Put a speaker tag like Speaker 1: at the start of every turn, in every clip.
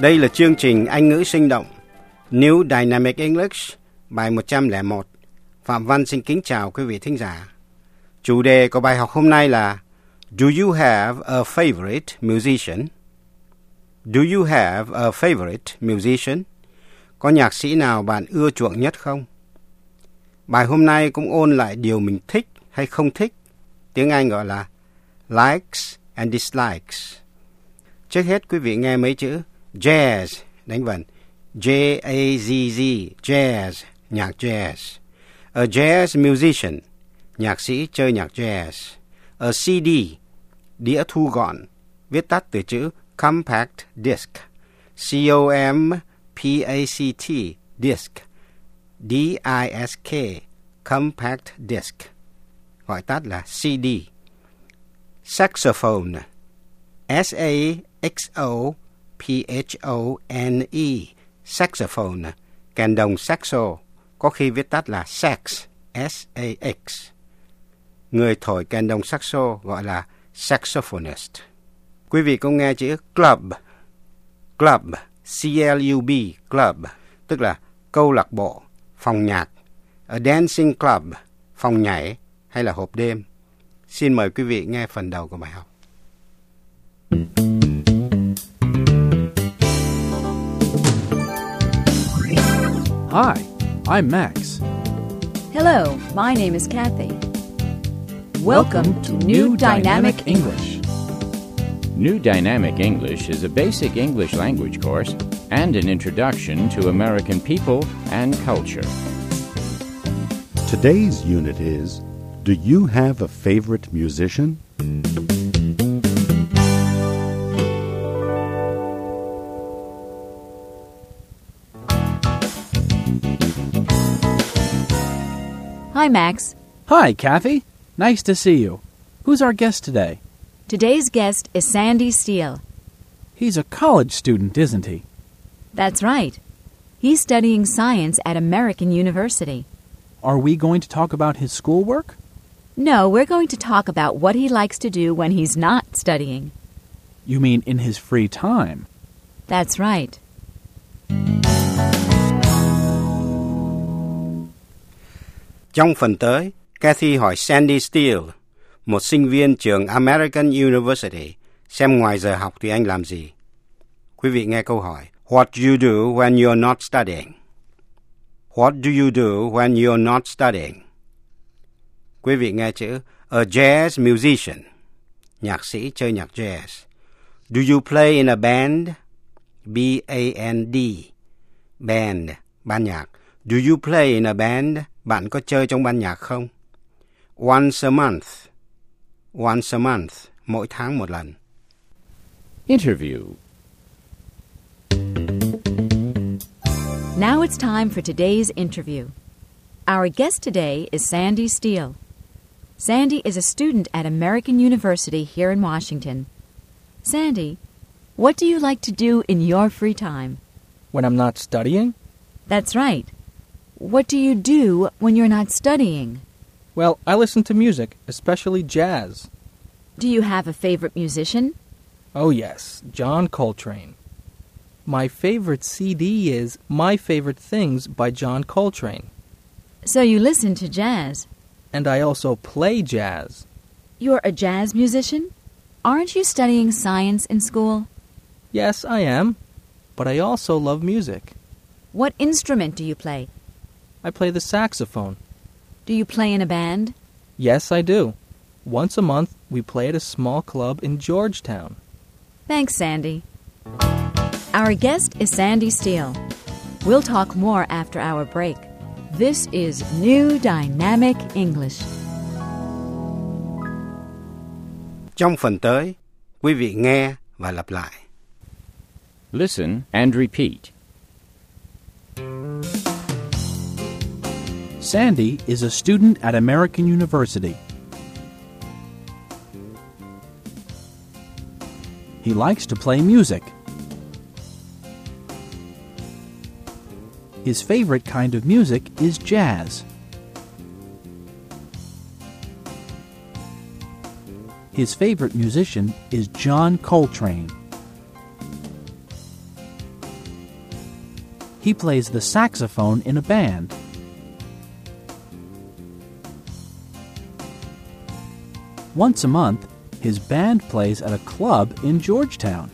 Speaker 1: Đây là chương trình Anh ngữ sinh động New Dynamic English bài 101. Phạm Văn xin kính chào quý vị thính giả. Chủ đề của bài học hôm nay là Do you have a favorite musician? Do you have a favorite musician? Có nhạc sĩ nào bạn ưa chuộng nhất không? Bài hôm nay cũng ôn lại điều mình thích hay không thích. Tiếng Anh gọi là likes and dislikes. Trước hết quý vị nghe mấy chữ jazz, đánh vần J-A-Z-Z, jazz, nhạc jazz. A jazz musician, nhạc sĩ chơi nhạc jazz. A CD, đĩa thu gọn, viết tắt từ chữ compact disc, C-O-M-P-A-C-T, disc, D-I-S-K, compact disc, gọi tắt là CD. Saxophone, S-A-X-O-P-H-O-N-E, saxophone, kèn đồng saxo, có khi viết tắt là sax, S-A-X. Người thổi kèn đồng saxo gọi là saxophonist. Quý vị có nghe chữ club, club, C-L-U-B, club, tức là câu lạc bộ, phòng nhạc. A dancing club, phòng nhảy hay là hộp đêm. Xin mời quý vị nghe phần đầu của bài học.
Speaker 2: Hi, I'm Max.
Speaker 3: Hello, my name is Kathy. Welcome to New Dynamic English.
Speaker 4: New Dynamic English is a basic English language course and an introduction to American people and culture.
Speaker 5: Today's unit is, do you have a favorite musician?
Speaker 3: Hi, Max.
Speaker 2: Hi, Kathy. Nice to see you. Who's our guest today?
Speaker 3: Today's guest is Sandy Steele.
Speaker 2: He's a college student, isn't he?
Speaker 3: That's right. He's studying science at American University.
Speaker 2: Are we going to talk about his schoolwork?
Speaker 3: No, we're going to talk about what he likes to do when he's not studying.
Speaker 2: You mean in his free time?
Speaker 3: That's right.
Speaker 1: Trong phần tới, Kathy hỏi Sandy Steele, một sinh viên trường American University, xem ngoài giờ học thì anh làm gì. Quý vị nghe câu hỏi. What do you do when you're not studying? What do you do when you're not studying? Quý vị nghe chữ a jazz musician, nhạc sĩ chơi nhạc jazz. Do you play in a band? B-A-N-D, band, ban nhạc. Do you play in a band? Bạn có chơi trong ban nhạc không? Once a month, mỗi tháng một lần.
Speaker 4: Interview.
Speaker 3: Now it's time for today's interview. Our guest today is Sandy Steele. Sandy is a student at American University here in Washington. Sandy, what do you like to do in your free time?
Speaker 6: When I'm not studying?
Speaker 3: That's right. What do you do when you're not studying?
Speaker 6: Well, I listen to music, especially jazz.
Speaker 3: Do you have a favorite musician?
Speaker 6: Oh yes, John Coltrane. My favorite CD is My Favorite Things by John Coltrane.
Speaker 3: So you listen to jazz.
Speaker 6: And I also play jazz.
Speaker 3: You're a jazz musician? Aren't you studying science in school?
Speaker 6: Yes, I am. But I also love music.
Speaker 3: What instrument do you play?
Speaker 6: I play the saxophone.
Speaker 3: Do you play in a band?
Speaker 6: Yes, I do. Once a month, we play at a small club in Georgetown.
Speaker 3: Thanks, Sandy. Our guest is Sandy Steele. We'll talk more after our break. This is New Dynamic English.
Speaker 1: Trong phần tới, quý vị nghe và lặp lại.
Speaker 4: Listen and repeat.
Speaker 2: Sandy is a student at American University. He likes to play music. His favorite kind of music is jazz. His favorite musician is John Coltrane. He plays the saxophone in a band. Once a month, his band plays at a club in Georgetown.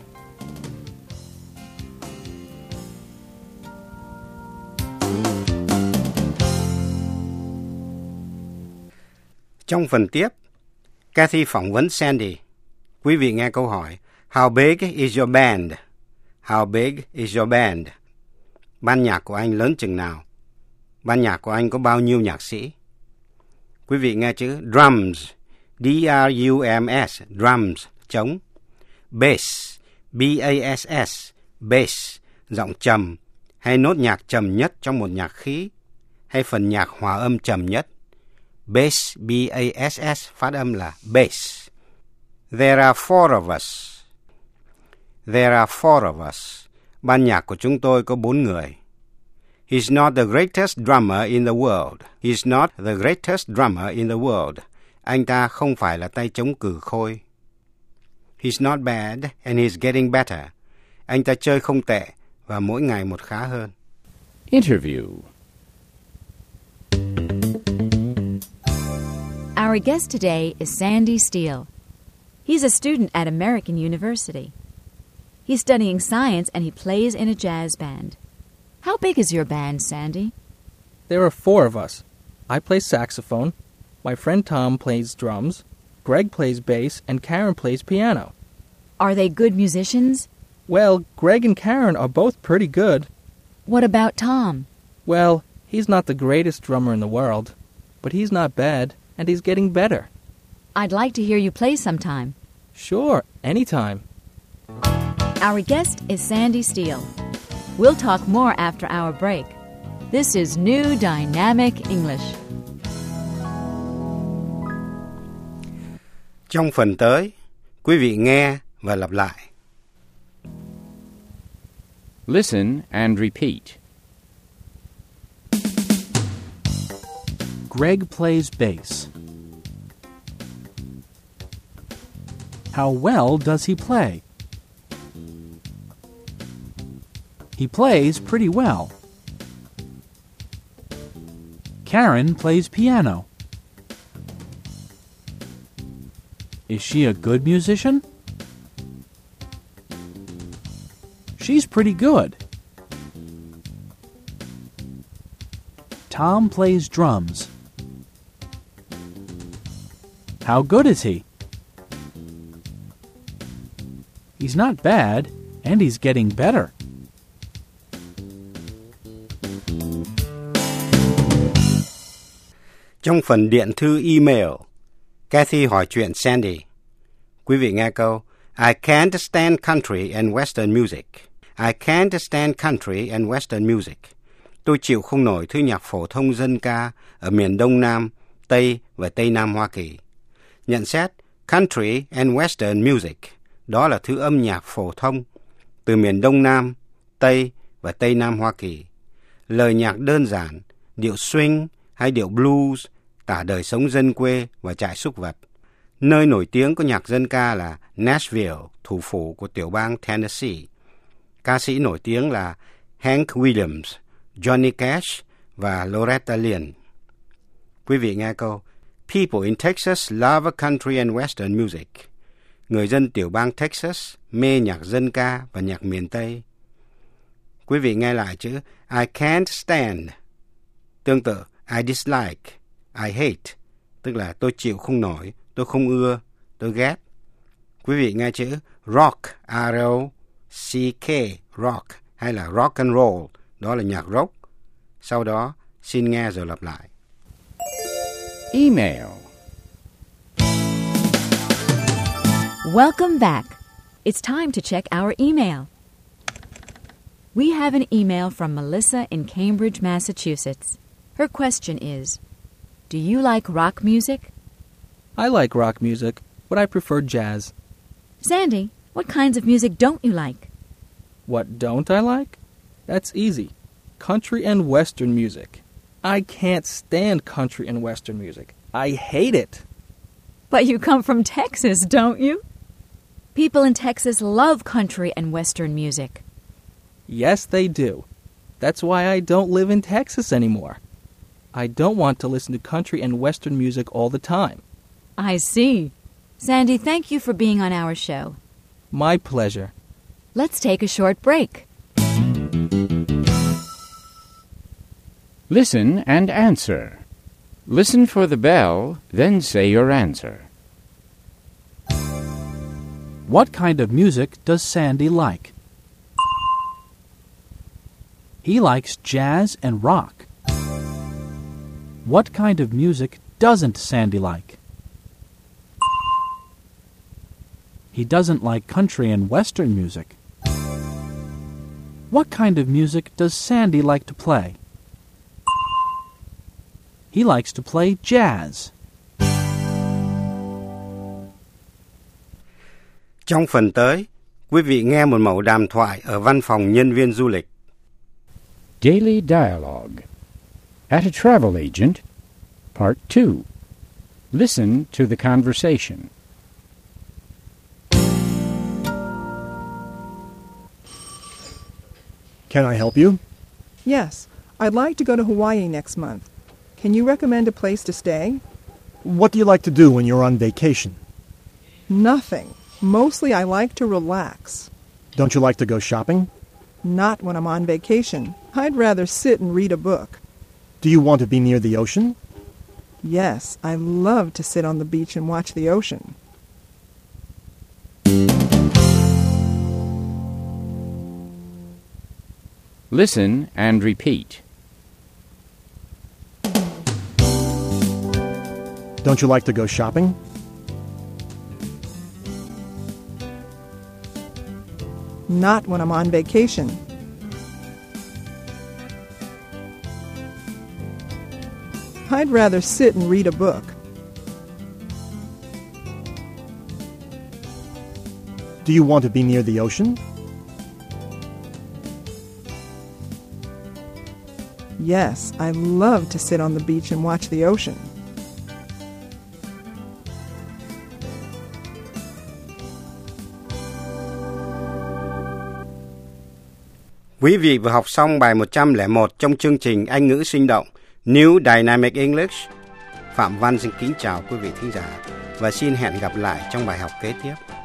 Speaker 1: Trong phần tiếp, Kathy phỏng vấn Sandy. Quý vị nghe câu hỏi, How big is your band? How big is your band? Ban nhạc của anh lớn chừng nào? Ban nhạc của anh có bao nhiêu nhạc sĩ? Quý vị nghe chữ drums, D-R-U-M-S, drums, trống. Bass, B-A-S-S, bass, giọng trầm, hay nốt nhạc trầm nhất trong một nhạc khí, hay phần nhạc hòa âm trầm nhất. Bass, B-A-S-S, phát âm là bass. There are four of us. There are four of us. Ban nhạc của chúng tôi có 4 người. He's not the greatest drummer in the world. He's not the greatest drummer in the world. Anh ta không phải là tay trống cừ khôi. He's not bad and he's getting better. Anh ta chơi không tệ và mỗi ngày một khá hơn.
Speaker 4: Interview.
Speaker 3: Our guest today is Sandy Steele. He's a student at American University. He's studying science and he plays in a jazz band. How big is your band, Sandy?
Speaker 6: There are 4 of us. I play saxophone. My friend Tom plays drums. Greg plays bass, and Karen plays piano.
Speaker 3: Are they good musicians?
Speaker 6: Well, Greg and Karen are both pretty good.
Speaker 3: What about Tom?
Speaker 6: Well, he's not the greatest drummer in the world, but he's not bad, and he's getting better.
Speaker 3: I'd like to hear you play sometime.
Speaker 6: Sure, anytime.
Speaker 3: Our guest is Sandy Steele. We'll talk more after our break. This is New Dynamic English.
Speaker 1: Trong phần tới, quý vị nghe và lặp lại.
Speaker 4: Listen and repeat.
Speaker 2: Greg plays bass. How well does he play? He plays pretty well. Karen plays piano. Is she a good musician? She's pretty good. Tom plays drums. How good is he? He's not bad, and he's getting better.
Speaker 1: Trong phần điện thư email, Kathy hỏi chuyện Sandy. Quý vị nghe câu, I can't stand country and western music. I can't stand country and western music. Tôi chịu không nổi thứ nhạc phổ thông dân ca ở miền Đông Nam, Tây và Tây Nam Hoa Kỳ. Nhận xét, country and western music, đó là thứ âm nhạc phổ thông từ miền Đông Nam, Tây và Tây Nam Hoa Kỳ. Lời nhạc đơn giản, điệu swing hay điệu blues, tả đời sống dân quê và trại súc vật. Nơi nổi tiếng của nhạc dân ca là Nashville, thủ phủ của tiểu bang Tennessee. Ca sĩ nổi tiếng là Hank Williams, Johnny Cash và Loretta Lynn. Quý vị nghe câu, People in Texas love country and western music. Người dân tiểu bang Texas mê nhạc dân ca và nhạc miền Tây. Quý vị nghe lại chữ I can't stand. Tương tự, I dislike, I hate, tức là tôi chịu không nổi, tôi không ưa, tôi ghét. Quý vị nghe chữ rock, R-O-C-K, rock, hay là rock and roll, đó là nhạc rock. Sau đó, xin nghe rồi lặp lại.
Speaker 4: Email.
Speaker 3: Welcome back. It's time to check our email. We have an email from Melissa in Cambridge, Massachusetts. Her question is, do you like rock music?
Speaker 6: I like rock music, but I prefer jazz.
Speaker 3: Sandy, what kinds of music don't you like?
Speaker 6: What don't I like? That's easy. Country and western music. I can't stand country and western music. I hate it.
Speaker 3: But you come from Texas, don't you? People in Texas love country and western music.
Speaker 6: Yes, they do. That's why I don't live in Texas anymore. I don't want to listen to country and western music all the time.
Speaker 3: I see. Sandy, thank you for being on our show.
Speaker 6: My pleasure.
Speaker 3: Let's take a short break.
Speaker 4: Listen and answer. Listen for the bell, then say your answer.
Speaker 2: What kind of music does Sandy like? He likes jazz and rock. What kind of music doesn't Sandy like? He doesn't like country and western music. What kind of music does Sandy like to play? He likes to play jazz.
Speaker 1: Trong phần tới, quý vị nghe một mẫu đàm thoại ở văn phòng nhân viên du lịch.
Speaker 4: Daily Dialogue. At a Travel Agent, Part 2. Listen to the conversation.
Speaker 7: Can I help you?
Speaker 8: Yes, I'd like to go to Hawaii next month. Can you recommend a place to stay?
Speaker 7: What do you like to do when you're on vacation?
Speaker 8: Nothing. Mostly I like to relax.
Speaker 7: Don't you like to go shopping?
Speaker 8: Not when I'm on vacation. I'd rather sit and read a book.
Speaker 7: Do you want to be near the ocean?
Speaker 8: Yes, I love to sit on the beach and watch the ocean.
Speaker 4: Listen and repeat.
Speaker 7: Don't you like to go shopping?
Speaker 8: Not when I'm on vacation. I'd rather sit and read a book.
Speaker 7: Do you want to be near the ocean?
Speaker 8: Yes, I love to sit on the beach and watch the ocean.
Speaker 1: Quý vị vừa học xong bài 101 trong chương trình Anh ngữ sinh động New Dynamic English. Phạm Văn xin kính chào quý vị thính giả và xin hẹn gặp lại trong bài học kế tiếp.